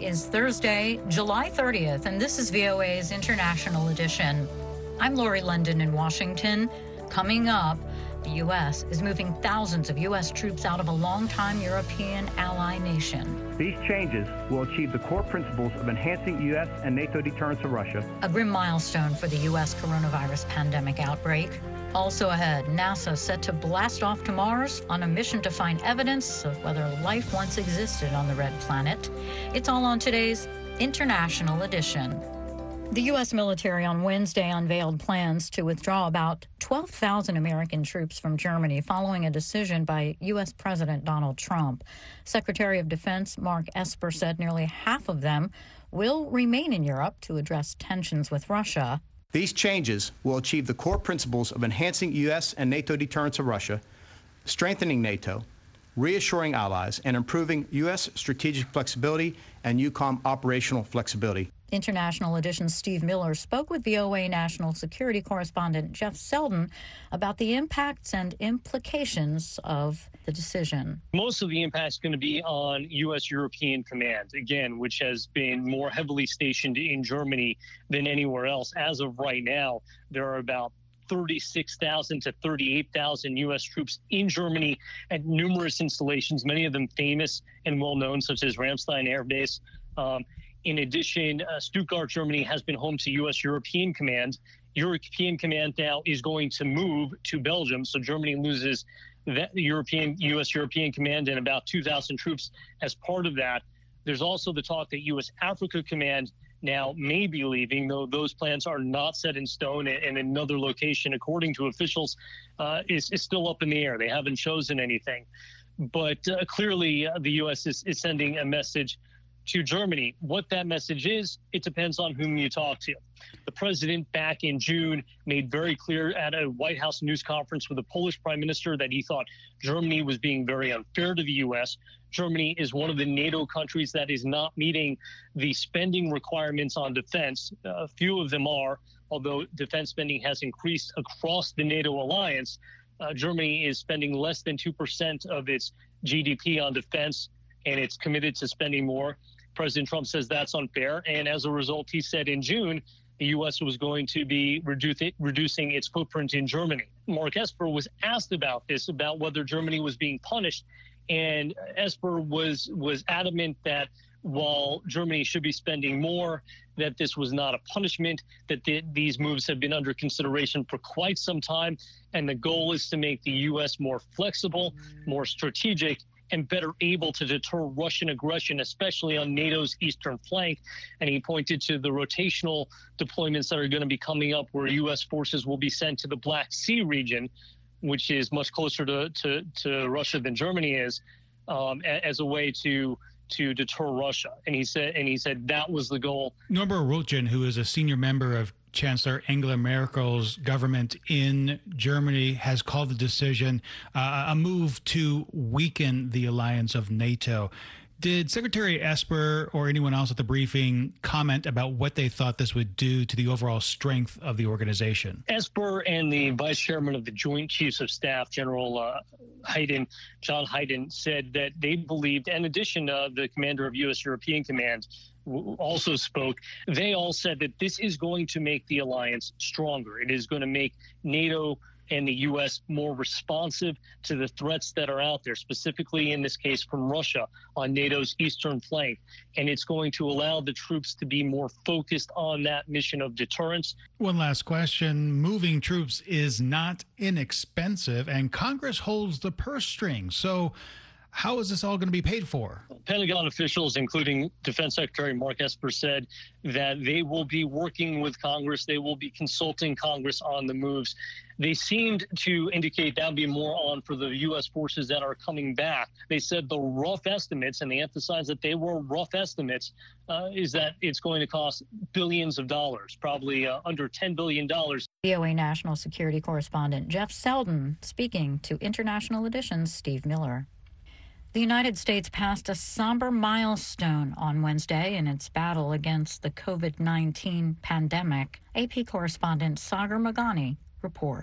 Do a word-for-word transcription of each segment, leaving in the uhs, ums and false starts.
is Thursday, July thirtieth, and this is V O A's International Edition. I'm Lori London in Washington. Coming up, the U S is moving thousands of U S troops out of a longtime European ally nation. These changes will achieve the core principles of enhancing U S and NATO deterrence of Russia. A grim milestone for the U S coronavirus pandemic outbreak. Also ahead, NASA set to blast off to Mars on a mission to find evidence of whether life once existed on the red planet. It's all on today's International Edition. The U S military on Wednesday unveiled plans to withdraw about twelve thousand American troops from Germany following a decision by U S President Donald Trump. Secretary of Defense Mark Esper said nearly half of them will remain in Europe to address tensions with Russia. These changes will achieve the core principles of enhancing U S and NATO deterrence of Russia, strengthening NATO, reassuring allies, and improving U S strategic flexibility and EUCOM operational flexibility. International Edition's Steve Miller spoke with V O A national security correspondent Jeff Selden about the impacts and implications of the decision. Most of the impact is going to be on U S European Command, again, which has been more heavily stationed in Germany than anywhere else. As of right now, there are about thirty-six thousand to thirty-eight thousand U S troops in Germany at numerous installations, many of them famous and well-known, such as Ramstein Air Base. Um, In addition, uh, Stuttgart, Germany has been home to U S European Command. European Command now is going to move to Belgium, so Germany loses that European U S European Command and about two thousand troops as part of that. There's also the talk that U S Africa Command now may be leaving, though those plans are not set in stone, and another location, according to officials, uh, is, is still up in the air. They haven't chosen anything. But uh, clearly, uh, the U S is, is sending a message to Germany. What that message is, it depends on whom you talk to. The president back in June made very clear at a White House news conference with the Polish prime minister that he thought Germany was being very unfair to the U S. Germany is one of the NATO countries that is not meeting the spending requirements on defense. A few of them are, although defense spending has increased across the NATO alliance. Uh, Germany is spending less than two percent of its G D P on defense, and it's committed to spending more. President Trump says that's unfair, and as a result, he said in June the U S was going to be reduce, reducing its footprint in Germany. Mark Esper was asked about this, about whether Germany was being punished, and Esper was was adamant that while Germany should be spending more, that this was not a punishment, that the, these moves have been under consideration for quite some time, and the goal is to make the U S more flexible, more strategic, and better able to deter Russian aggression, especially on NATO's eastern flank. And he pointed to the rotational deployments that are going to be coming up, where U S forces will be sent to the Black Sea region, which is much closer to, to, to Russia than Germany is, um, as a way to to deter Russia. And he said, and he said that was the goal. Norbert Röttgen, who is a senior member of Chancellor Angela Merkel's government in Germany, has called the decision uh, a move to weaken the alliance of NATO. Did Secretary Esper or anyone else at the briefing comment about what they thought this would do to the overall strength of the organization? Esper and the vice chairman of the Joint Chiefs of Staff, General uh, Hayden, John Hayden, said that they believed, in addition, uh, the commander of U S European Command also spoke. They all said that this is going to make the alliance stronger. It is going to make NATO and the U S more responsive to the threats that are out there, specifically in this case from Russia on NATO's eastern flank. And it's going to allow the troops to be more focused on that mission of deterrence. One last question. Moving troops is not inexpensive, and Congress holds the purse strings. So how is this all going to be paid for? Pentagon officials, including Defense Secretary Mark Esper, said that they will be working with Congress. They will be consulting Congress on the moves. They seemed to indicate that would be more on for the U S forces that are coming back. They said the rough estimates, and they emphasized that they were rough estimates, uh, is that it's going to cost billions of dollars, probably uh, under ten billion dollars. V O A national security correspondent Jeff Selden speaking to International Edition's Steve Miller. The United States passed a somber milestone on Wednesday in its battle against the COVID nineteen pandemic. A P correspondent Sagar Meghani reports.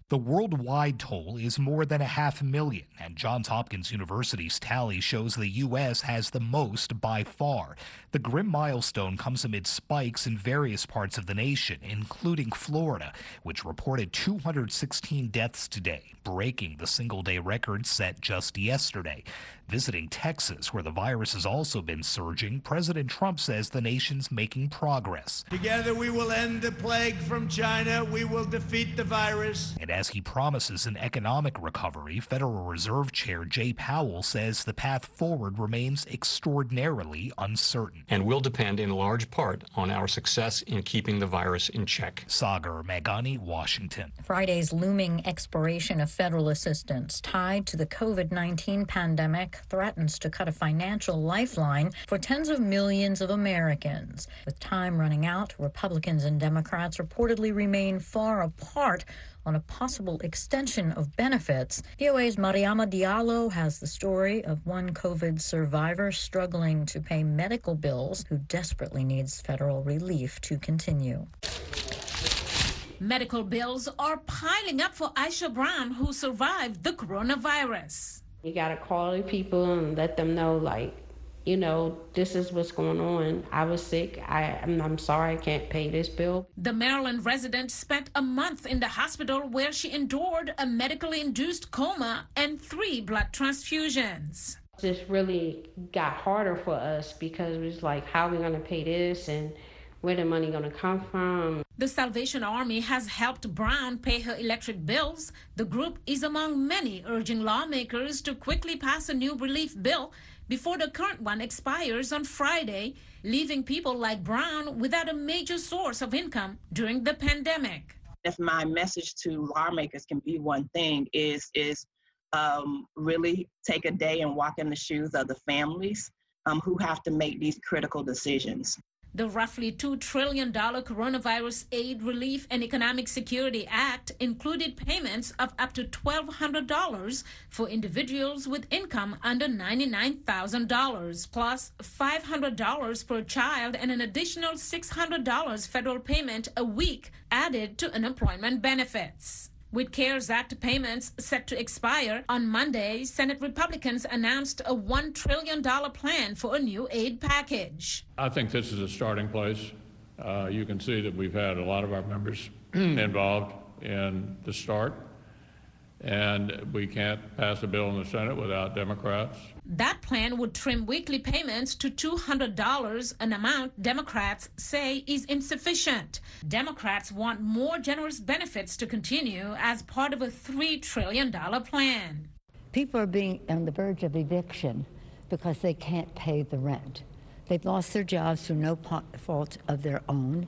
The worldwide toll is more than a half million, and Johns Hopkins University's tally shows the U S has the most by far. The grim milestone comes amid spikes in various parts of the nation, including Florida, which reported two hundred sixteen deaths today, breaking the single-day record set just yesterday. Visiting Texas, where the virus has also been surging, President Trump says the nation's making progress. Together we will end the plague from China. We will defeat the virus. And as he promises an economic recovery, Federal Reserve Chair Jay Powell says the path forward remains extraordinarily uncertain. And will depend in large part on our success in keeping the virus in check. Sagar Meghani, Washington. Friday's looming expiration of federal assistance tied to the COVID nineteen pandemic threatens to cut a financial lifeline for tens of millions of Americans. With time running out, Republicans and Democrats reportedly remain far apart on a possible extension of benefits. V O A's Mariama Diallo has the story of one COVID survivor struggling to pay medical bills who desperately needs federal relief to continue. Medical bills are piling up for Aisha Brown, who survived the coronavirus. You got to call the people and let them know, like, you know, this is what's going on. I was sick. I, I'm, I'm sorry I can't pay this bill. The Maryland resident spent a month in the hospital where she endured a medically induced coma and three blood transfusions. This really got harder for us because it was like, how are we going to pay this and where the money going to come from? The Salvation Army has helped Brown pay her electric bills. The group is among many urging lawmakers to quickly pass a new relief bill before the current one expires on Friday, leaving people like Brown without a major source of income during the pandemic. If my message to lawmakers can be one thing, is is um, really take a day and walk in the shoes of the families um, who have to make these critical decisions. The roughly two trillion dollars Coronavirus Aid, Relief, and Economic Security Act included payments of up to twelve hundred dollars for individuals with income under ninety-nine thousand dollars, plus five hundred dollars per child and an additional six hundred dollars federal payment a week added to unemployment benefits. With CARES Act payments set to expire on Monday, Senate Republicans announced a one trillion dollars plan for a new aid package. I think this is a starting place. Uh, you can see that we've had a lot of our members involved in the start, and we can't pass a bill in the Senate without Democrats. That plan would trim weekly payments to two hundred dollars, an amount Democrats say is insufficient. Democrats want more generous benefits to continue as part of a three trillion dollars plan. People are being on the verge of eviction because they can't pay the rent. They've lost their jobs through no fault of their own.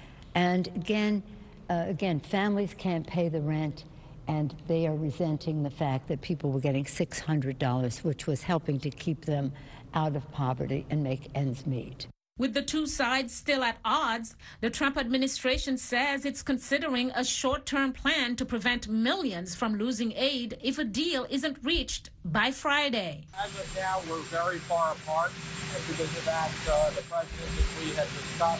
And again, uh, again, families can't pay the rent, and they are resenting the fact that people were getting six hundred dollars, which was helping to keep them out of poverty and make ends meet. With the two sides still at odds, the Trump administration says it's considering a short-term plan to prevent millions from losing aid if a deal isn't reached by Friday. As of now, we're very far apart, and because of that, uh, the president and we have discussed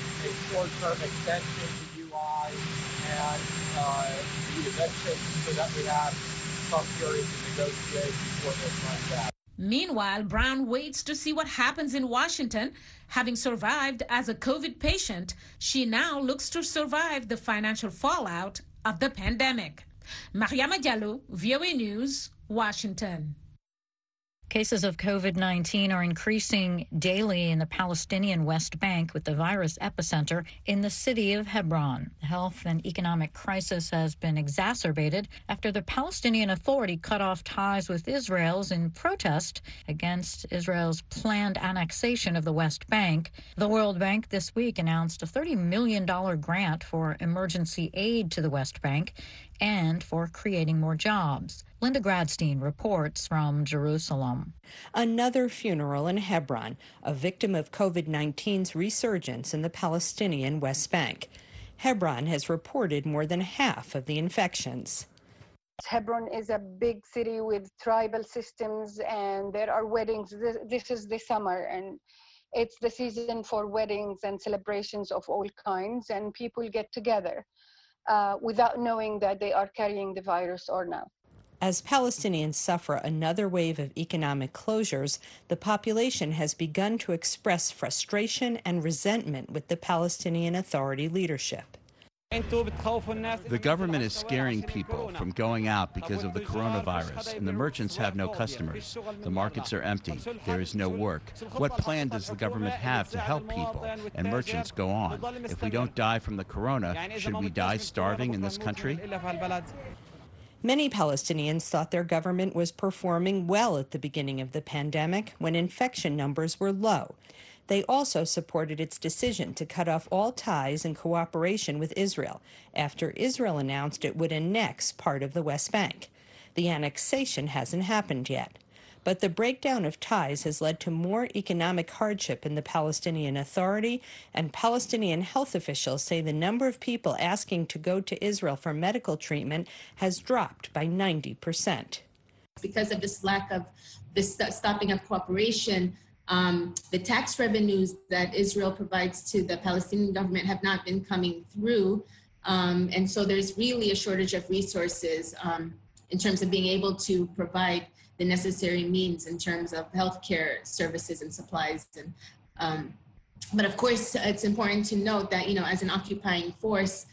a short-term extension to U I and uh, the eviction so that we have some period to negotiate before this runs out. Meanwhile, Brown waits to see what happens in Washington. Having survived as a COVID patient, she now looks to survive the financial fallout of the pandemic. Mariama Diallo, V O A News, Washington. Cases of COVID nineteen are increasing daily in the Palestinian West Bank, with the virus epicenter in the city of Hebron. The health and economic crisis has been exacerbated after the Palestinian Authority cut off ties with Israel in protest against Israel's planned annexation of the West Bank. The World Bank this week announced a thirty million dollars grant for emergency aid to the West Bank and for creating more jobs. Linda Gradstein reports from Jerusalem. Another funeral in Hebron, a victim of COVID nineteen's resurgence in the Palestinian West Bank. Hebron has reported more than half of the infections. Hebron is a big city with tribal systems, and there are weddings. This, this is the summer, and it's the season for weddings and celebrations of all kinds, and people get together. uh, without knowing that they are carrying the virus or not. As Palestinians suffer another wave of economic closures, the population has begun to express frustration and resentment with the Palestinian Authority leadership. The government is scaring people from going out because of the coronavirus, and the merchants have no customers. The markets are empty. There is no work. What plan does the government have to help people and merchants go on? If we don't die from the corona, should we die starving in this country? Many Palestinians thought their government was performing well at the beginning of the pandemic when infection numbers were low. They also supported its decision to cut off all ties and cooperation with Israel after Israel announced it would annex part of the West Bank. The annexation hasn't happened yet. But the breakdown of ties has led to more economic hardship in the Palestinian Authority, and Palestinian health officials say the number of people asking to go to Israel for medical treatment has dropped by ninety percent. Because of this lack of this stopping of cooperation, um, the tax revenues that Israel provides to the Palestinian government have not been coming through. Um, and so there's really a shortage of resources um, in terms of being able to provide the necessary means in terms of healthcare services and supplies. And, um, but of course, it's important to note that, you know, as an occupying force,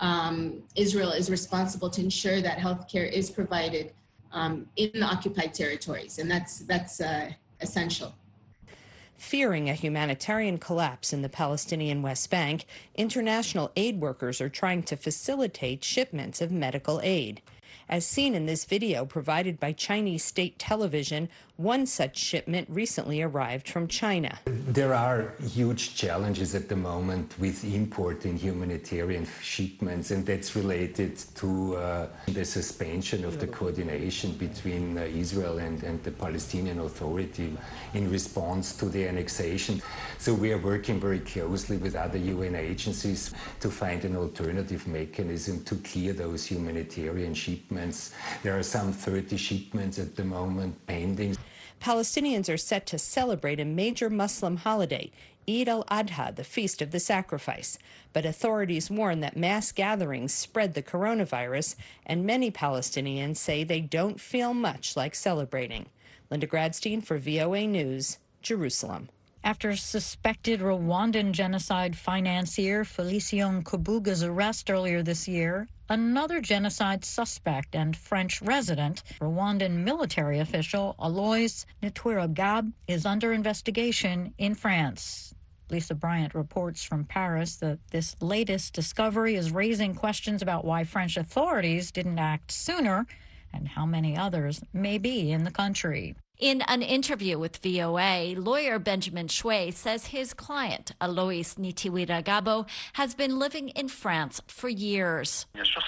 um, Israel is responsible to ensure that healthcare is provided um, in the occupied territories, and that's, that's uh, essential. Fearing a humanitarian collapse in the Palestinian West Bank, international aid workers are trying to facilitate shipments of medical aid. As seen in this video provided by Chinese state television, one such shipment recently arrived from China. There are huge challenges at the moment with importing humanitarian shipments, and that's related to uh, the suspension of the coordination between uh, Israel and, and the Palestinian Authority in response to the annexation. So we are working very closely with other U N agencies to find an alternative mechanism to clear those humanitarian shipments. There are some thirty shipments at the moment pending. Palestinians are set to celebrate a major Muslim holiday, Eid al-Adha, the Feast of the Sacrifice. But authorities warn that mass gatherings spread the coronavirus, and many Palestinians say they don't feel much like celebrating. Linda Gradstein for V O A News, Jerusalem. After suspected Rwandan genocide financier Félicien Kabuga's arrest earlier this year, another genocide suspect and French resident, Rwandan military official Aloys Ntwiragab, is under investigation in France. Lisa Bryant reports from Paris that this latest discovery is raising questions about why French authorities didn't act sooner and how many others may be in the country. In an interview with V O A, lawyer Benjamin Shui says his client, Aloys Ntwiragabo, has been living in France for years.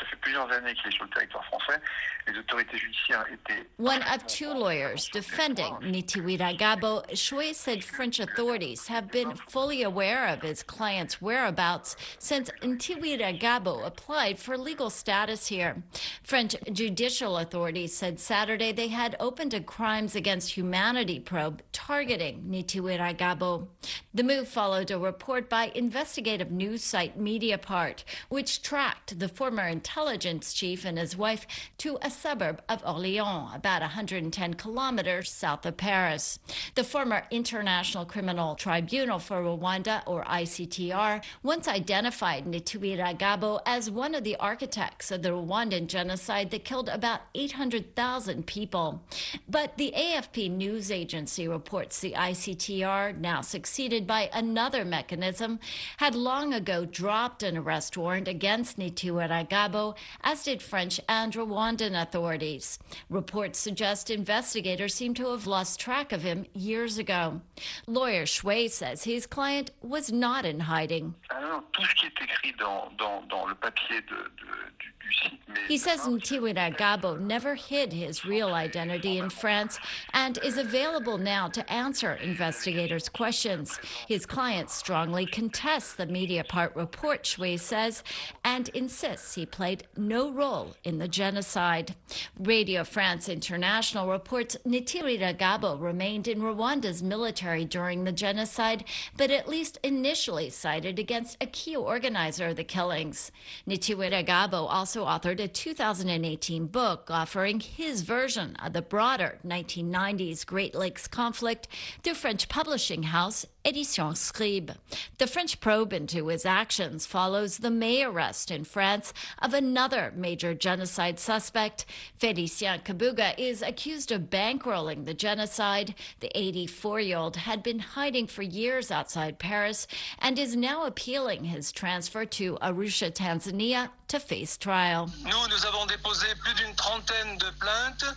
One of two lawyers defending Ntwiragabo, Shui said French authorities have been fully aware of his client's whereabouts since Ntwiragabo applied for legal status here. French judicial authorities said Saturday they had opened a crimes against humanity probe targeting Ntwiragabo. The move followed a report by investigative news site Mediapart, which tracked the former intelligence chief and his wife to a suburb of Orléans, about one hundred ten kilometers south of Paris. The former International Criminal Tribunal for Rwanda, or I C T R, once identified Ntwiragabo as one of the architects of the Rwandan genocide that killed about eight hundred thousand people. But the A F P news agency reports the I C T R, now succeeded by another mechanism, had long ago dropped an arrest warrant against Ntwiragabo, as did French and Rwandan authorities. Reports suggest investigators seem to have lost track of him years ago. Lawyer Shui says his client was not in hiding. He says Ntwiragabo never hid his real identity in France and is available now to answer investigators' questions. His client strongly contests the Mediapart report, Shui says, and insists he played no role in the genocide. Radio France International reports Ntimiriragabo remained in Rwanda's military during the genocide, but at least initially sided against a key organizer of the killings. Ntimiriragabo also authored a two thousand eighteen book offering his version of the broader nineteen nineties Great Lakes conflict through French publishing house Éditions Scribe. The French probe into his actions follows the May arrest in France of another major genocide suspect. Félicien Kabuga is accused of bankrolling the genocide. The eighty-four-year-old had been hiding for years outside Paris and is now appealing his transfer to Arusha, Tanzania, to face trial. Nous, nous avons déposé plus d'une trentaine de plaintes.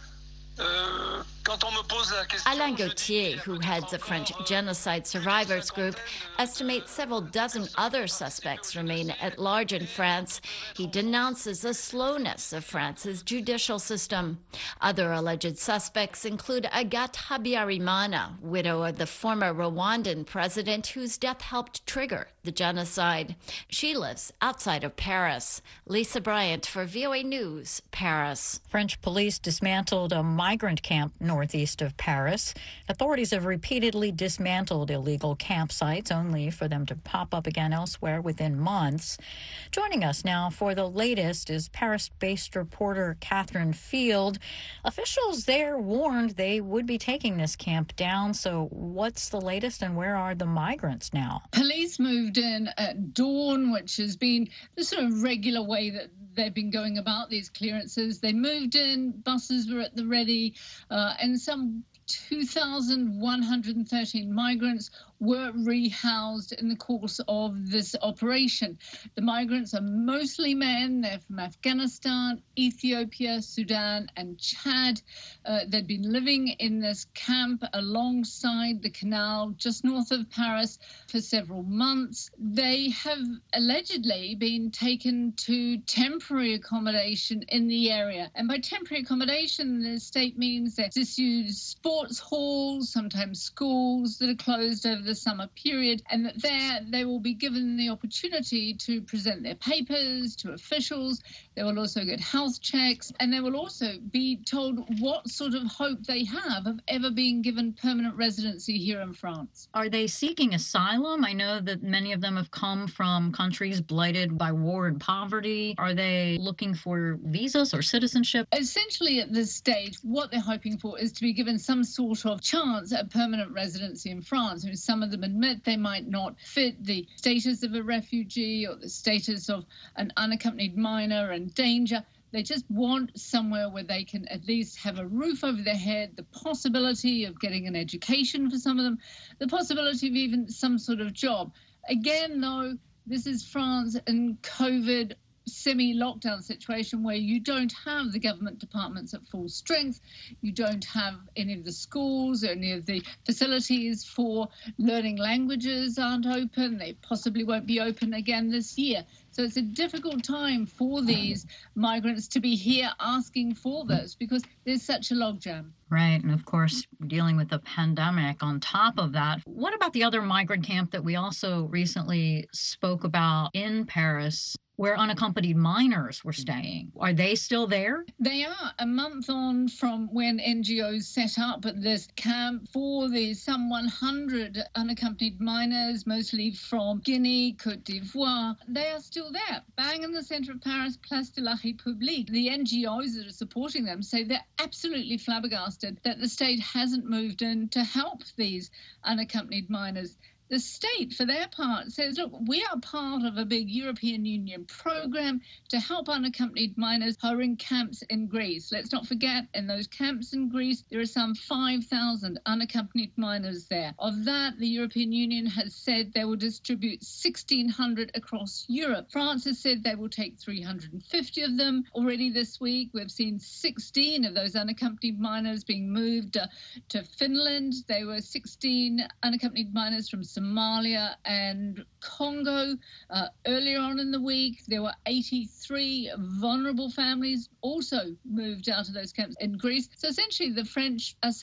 Euh, quand on me pose la question, Alain Gauthier, who heads a French genocide survivors group, estimates several dozen other suspects remain at large in France. He denounces the slowness of France's judicial system. Other alleged suspects include Agathe Habyarimana, widow of the former Rwandan president whose death helped trigger the genocide. She lives outside of Paris. Lisa Bryant for V O A News, Paris. French police dismantled a migrant camp northeast of Paris. Authorities have repeatedly dismantled illegal campsites, only for them to pop up again elsewhere within months. Joining us now for the latest is Paris-based reporter Catherine Field. Officials there warned they would be taking this camp down. So what's the latest and where are the migrants now? Police moved in at dawn, which has been the sort of regular way that they've been going about these clearances. They moved in, buses were at the ready, uh, and some two thousand one hundred thirteen migrants were rehoused in the course of this operation. The migrants are mostly men. They're from Afghanistan, Ethiopia, Sudan, and Chad. Uh, they'd been living in this camp alongside the canal just north of Paris for several months. They have allegedly been taken to temporary accommodation in the area. And by temporary accommodation, the state means that disused sports halls, sometimes schools that are closed over the summer period, and that there they will be given the opportunity to present their papers to officials. They will also get health checks, and they will also be told what sort of hope they have of ever being given permanent residency here in France. Are they seeking asylum? I know that many of them have come from countries blighted by war and poverty. Are they looking for visas or citizenship? Essentially, at this stage, what they're hoping for is to be given some sort of chance at permanent residency in France. And some of them admit they might not fit the status of a refugee or the status of an unaccompanied minor and danger. They just want somewhere where they can at least have a roof over their head, the possibility of getting an education for some of them, the possibility of even some sort of job. Again, though, this is France and COVID semi-lockdown situation where you don't have the government departments at full strength. You don't have any of the schools, any of the facilities for learning languages aren't open. They possibly won't be open again this year. So it's a difficult time for these migrants to be here asking for this because there's such a logjam. Right. And of course, dealing with the pandemic on top of that. What about the other migrant camp that we also recently spoke about in Paris, where unaccompanied minors were staying? Are they still there? They are a month on from when N G Os set up this camp for the some one hundred unaccompanied minors, mostly from Guinea, Cote d'Ivoire. They are still there, bang in the center of Paris, Place de la République. The N G Os that are supporting them say they're absolutely flabbergasted that the state hasn't moved in to help these unaccompanied minors. The state, for their part, says, look, we are part of a big European Union program to help unaccompanied minors who are in camps in Greece. Let's not forget, in those camps in Greece, there are some five thousand unaccompanied minors there. Of that, the European Union has said they will distribute sixteen hundred across Europe. France has said they will take three hundred fifty of them. Already this week, we've seen sixteen of those unaccompanied minors being moved uh, to Finland. They were sixteen unaccompanied minors from Somalia and Congo. Uh, earlier on in the week, there were eighty-three vulnerable families also moved out of those camps in Greece. So essentially, the French are saying,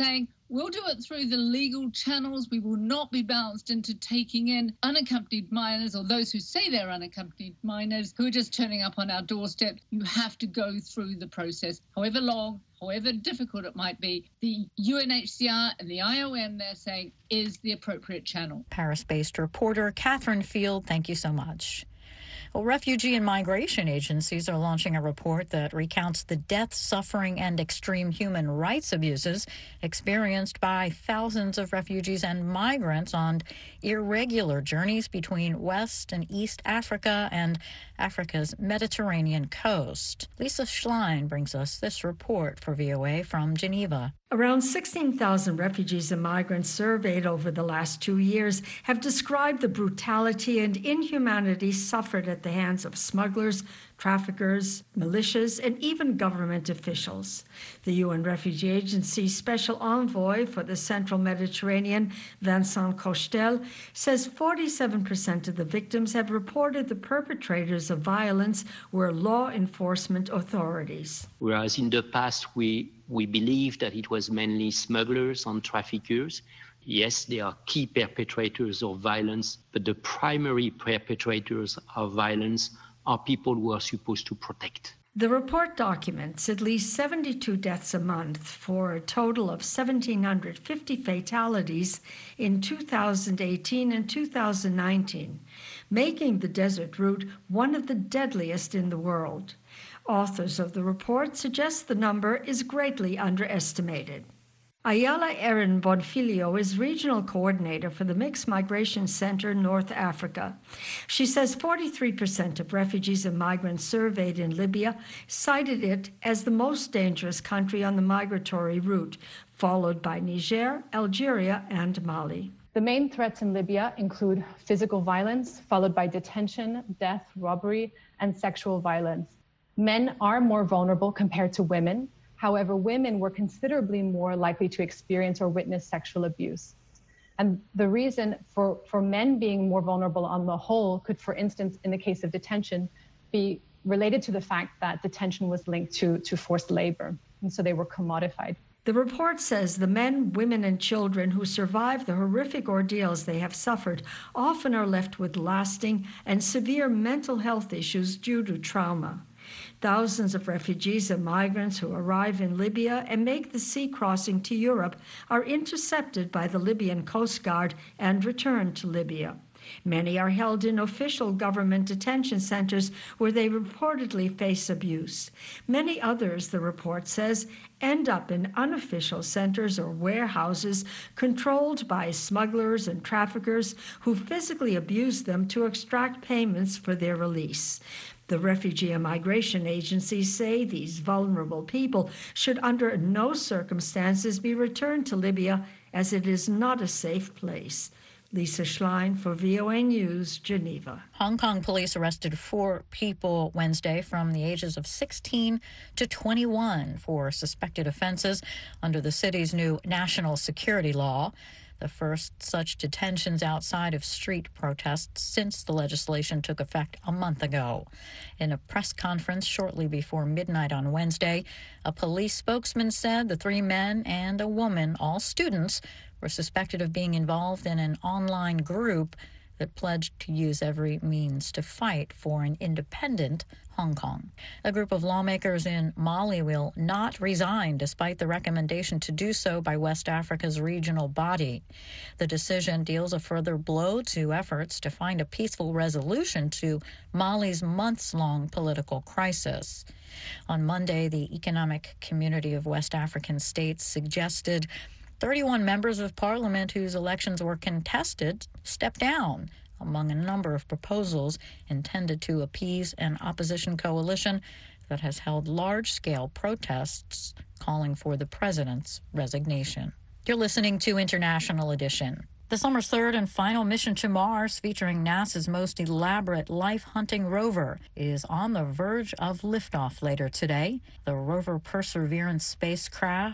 We'll do it through the legal channels. We will not be bounced into taking in unaccompanied minors or those who say they're unaccompanied minors who are just turning up on our doorstep. You have to go through the process, however long, however difficult it might be. The U N H C R and the I O M, they're saying, is the appropriate channel. Paris-based reporter Catherine Field, thank you so much. Well, refugee and migration agencies are launching a report that recounts the death, suffering, and extreme human rights abuses experienced by thousands of refugees and migrants on irregular journeys between West and East Africa and Africa's Mediterranean coast. Lisa Schlein brings us this report for V O A from Geneva. Around sixteen thousand refugees and migrants surveyed over the last two years have described the brutality and inhumanity suffered at the hands of smugglers, traffickers, militias, and even government officials. The U N Refugee Agency Special Envoy for the Central Mediterranean, Vincent Cochetel, says forty-seven percent of the victims have reported the perpetrators of violence were law enforcement authorities. Whereas in the past we, we believed that it was mainly smugglers and traffickers. Yes, they are key perpetrators of violence, but the primary perpetrators of violence are people who are supposed to protect. The report documents at least seventy-two deaths a month for a total of one thousand seven hundred fifty fatalities in two thousand eighteen and two thousand nineteen, making the desert route one of the deadliest in the world. Authors of the report suggest the number is greatly underestimated. Ayala Erin Bonfilio is regional coordinator for the Mixed Migration Center, North Africa. She says forty-three percent of refugees and migrants surveyed in Libya cited it as the most dangerous country on the migratory route, followed by Niger, Algeria, and Mali. The main threats in Libya include physical violence, followed by detention, death, robbery, and sexual violence. Men are more vulnerable compared to women. However, women were considerably more likely to experience or witness sexual abuse. And the reason for, for men being more vulnerable on the whole could, for instance, in the case of detention, be related to the fact that detention was linked to, to forced labor, and so they were commodified. The report says the men, women, and children who survive the horrific ordeals they have suffered often are left with lasting and severe mental health issues due to trauma. Thousands of refugees and migrants who arrive in Libya and make the sea crossing to Europe are intercepted by the Libyan Coast Guard and returned to Libya. Many are held in official government detention centers where they reportedly face abuse. Many others, the report says, end up in unofficial centers or warehouses controlled by smugglers and traffickers who physically abuse them to extract payments for their release. The refugee and migration agencies say these vulnerable people should under no circumstances be returned to Libya, as it is not a safe place. Lisa Schlein for V O A News, Geneva. Hong Kong police arrested four people Wednesday from the ages of sixteen to twenty-one for suspected offenses under the city's new national security law, the first such detentions outside of street protests since the legislation took effect a month ago. In a press conference shortly before midnight on Wednesday, a police spokesman said the three men and a woman, all students, were suspected of being involved in an online group that pledged to use every means to fight for an independent Hong Kong. A group of lawmakers in Mali will not resign despite the recommendation to do so by West Africa's regional body. The decision deals a further blow to efforts to find a peaceful resolution to Mali's months-long political crisis. On Monday, the Economic Community of West African States suggested thirty-one members of parliament whose elections were contested stepped down, among a number of proposals intended to appease an opposition coalition that has held large-scale protests calling for the president's resignation. You're listening to International Edition. The summer's third and final mission to Mars, featuring NASA's most elaborate life-hunting rover, is on the verge of liftoff later today. The rover Perseverance spacecraft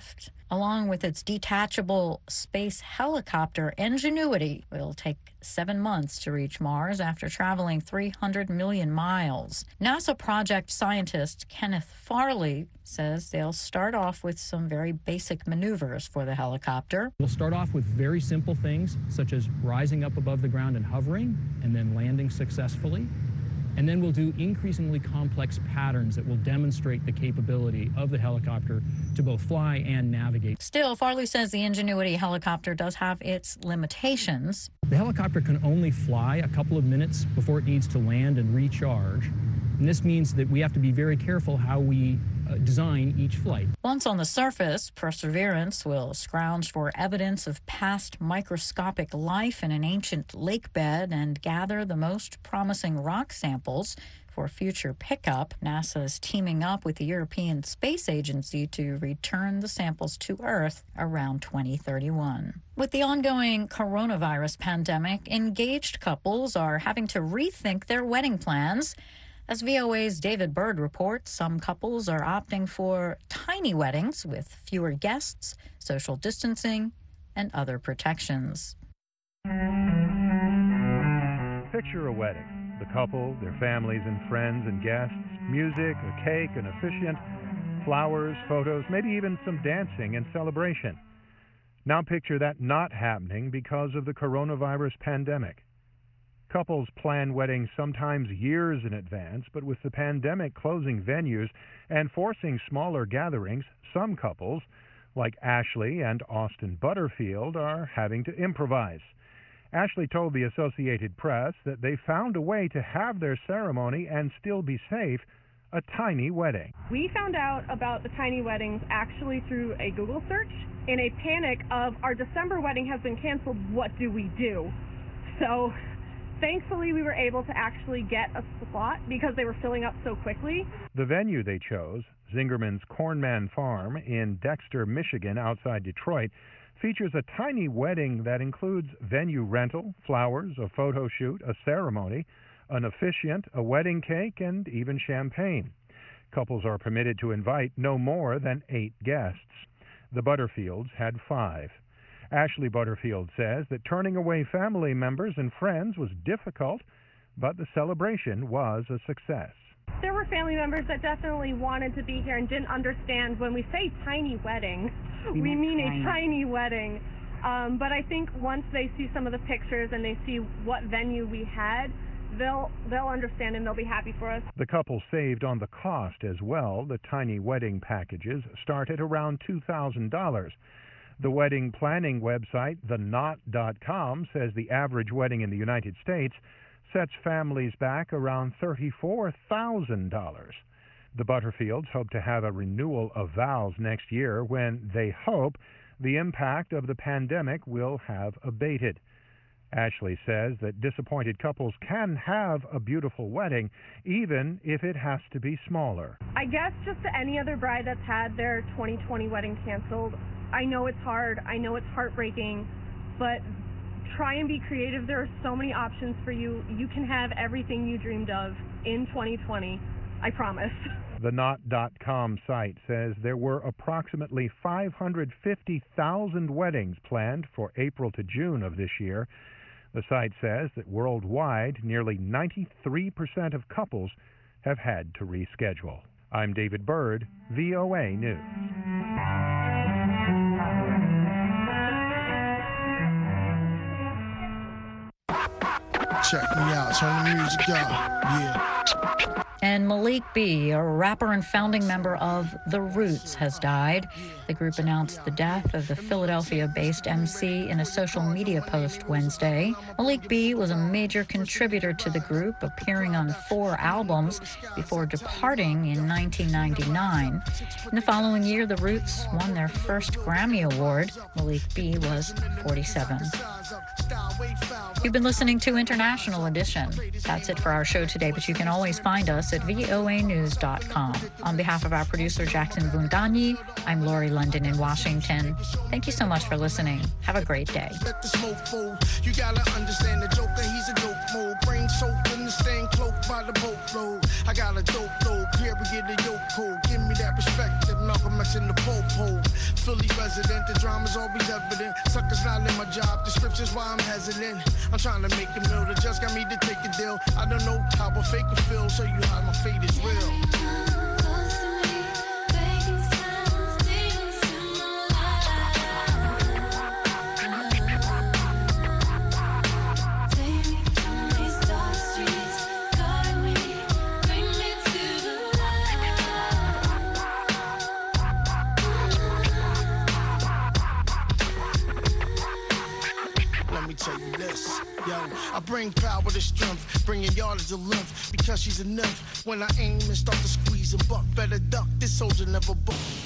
Along with its detachable space helicopter, Ingenuity will take seven months to reach Mars after traveling three hundred million miles. NASA project scientist Kenneth Farley says they'll start off with some very basic maneuvers for the helicopter. We'll start off with very simple things, such as rising up above the ground and hovering, and then landing successfully. And then we'll do increasingly complex patterns that will demonstrate the capability of the helicopter to both fly and navigate. Still, Farley says the Ingenuity helicopter does have its limitations. The helicopter can only fly a couple of minutes before it needs to land and recharge. And this means that we have to be very careful how we uh, design each flight. Once on the surface, Perseverance will scrounge for evidence of past microscopic life in an ancient lake bed and gather the most promising rock samples for future pickup. NASA is teaming up with the European Space Agency to return the samples to Earth around twenty thirty-one. With the ongoing coronavirus pandemic, engaged couples are having to rethink their wedding plans. As V O A's David Byrd reports, some couples are opting for tiny weddings with fewer guests, social distancing, and other protections. Picture a wedding. The couple, their families and friends and guests, music, a cake, an officiant, flowers, photos, maybe even some dancing and celebration. Now picture that not happening because of the coronavirus pandemic. Couples plan weddings sometimes years in advance, but with the pandemic closing venues and forcing smaller gatherings, some couples, like Ashley and Austin Butterfield, are having to improvise. Ashley told the Associated Press that they found a way to have their ceremony and still be safe, a tiny wedding. We found out about the tiny weddings actually through a Google search. In a panic of our December wedding has been canceled, what do we do? So thankfully, we were able to actually get a spot because they were filling up so quickly. The venue they chose, Zingerman's Cornman Farm in Dexter, Michigan, outside Detroit, features a tiny wedding that includes venue rental, flowers, a photo shoot, a ceremony, an officiant, a wedding cake, and even champagne. Couples are permitted to invite no more than eight guests. The Butterfields had five. Ashley Butterfield says that turning away family members and friends was difficult, but the celebration was a success. There were family members that definitely wanted to be here and didn't understand when we say tiny wedding, we, we mean tiny. a tiny wedding. Um, but I think once they see some of the pictures and they see what venue we had, they'll they'll understand and they'll be happy for us. The couple saved on the cost as well. The tiny wedding packages start at around two thousand dollars. The wedding planning website, the knot dot com, says the average wedding in the United States sets families back around thirty-four thousand dollars. The Butterfields hope to have a renewal of vows next year when they hope the impact of the pandemic will have abated. Ashley says that disappointed couples can have a beautiful wedding, even if it has to be smaller. I guess just to any other bride that's had their twenty twenty wedding canceled, I know it's hard, I know it's heartbreaking, but try and be creative. There are so many options for you. You can have everything you dreamed of in twenty twenty, I promise. The knot dot com site says there were approximately five hundred fifty thousand weddings planned for April to June of this year. The site says that worldwide, nearly ninety-three percent of couples have had to reschedule. I'm David Byrd, V O A News. Check me out, turn the music up, yeah. And Malik B, a rapper and founding member of The Roots, has died. The group announced the death of the Philadelphia-based M C in a social media post Wednesday. Malik B was a major contributor to the group, appearing on four albums before departing in nineteen ninety-nine. In the following year, The Roots won their first Grammy Award. Malik B was forty-seven. You've been listening to International Edition. That's it for our show today, but you can always find us at V O A news dot com. On behalf of our producer, Jackson Vundani, I'm Lori London in Washington. Thank you so much for listening. Have a great day. Let the smoke fold. You gotta understand the joker, he's a dope mode. Brain soaked in the stain cloak. by the boatload. I got a dope load, period, the yoke code. Give me that perspective, Malcolm X in the popo. Philly resident, the drama's always evident. Suckers not in my job description's why I'm hesitant. I'm trying to make a meal, the just got me to take a deal. I don't know how a fake will feel, show you how my fate is real. I bring power to strength, bringing yardage to length, because she's a nymph. When I aim and start to squeeze and buck, better duck, this soldier never buck.